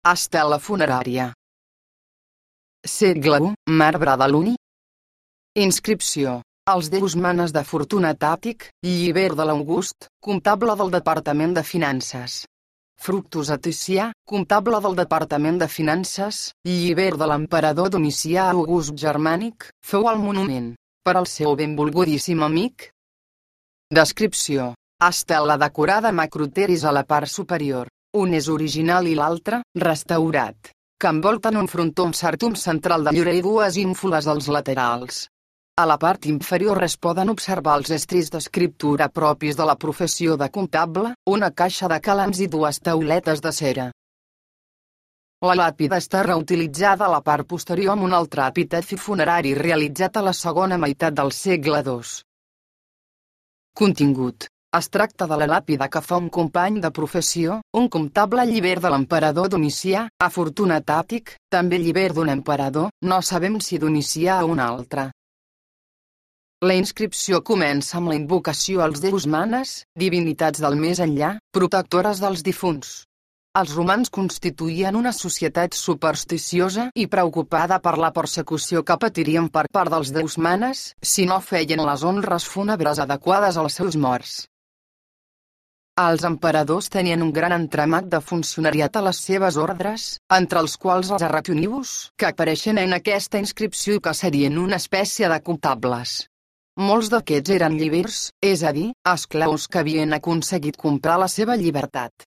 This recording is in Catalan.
Estela funerària. Segle I, marbre de l'Uni. Inscripció. Els déus manes de Fortunat Àtic, lliber de l'August, comptable del Departament de Finances. Fructus Aticià, comptable del Departament de Finances, lliber de l'emperador Domicià August Germànic, feu el monument, per al seu benvolgudíssim amic. Descripció. Estela decorada amb acroteris a la part superior. Un és original i l'altre, restaurat, que envolten un frontó amb sartum central de llorer i dues ínfules als laterals. A la part inferior es poden observar els estris d'escriptura propis de la professió de comptable, una caixa de calams i dues tauletes de cera. La làpida està reutilitzada a la part posterior amb un altre epitafi funerari realitzat a la segona meitat del segle II. Contingut. Es tracta de la làpida que fa un company de professió, un comptable lliber de l'emperador Domicià, a Fortunat Àtic, també lliber d'un emperador, no sabem si Domicià o un altre. La inscripció comença amb la invocació als déus manes, divinitats del més enllà, protectores dels difunts. Els romans constituïen una societat supersticiosa i preocupada per la persecució que patirien per part dels déus manes si no feien les honres fúnebres adequades als seus morts. Els emperadors tenien un gran entramat de funcionariat a les seves ordres, entre els quals els arrationibus, que apareixen en aquesta inscripció i que serien una espècie de comptables. Molts d'aquests eren llibers, és a dir, esclaus que havien aconseguit comprar la seva llibertat.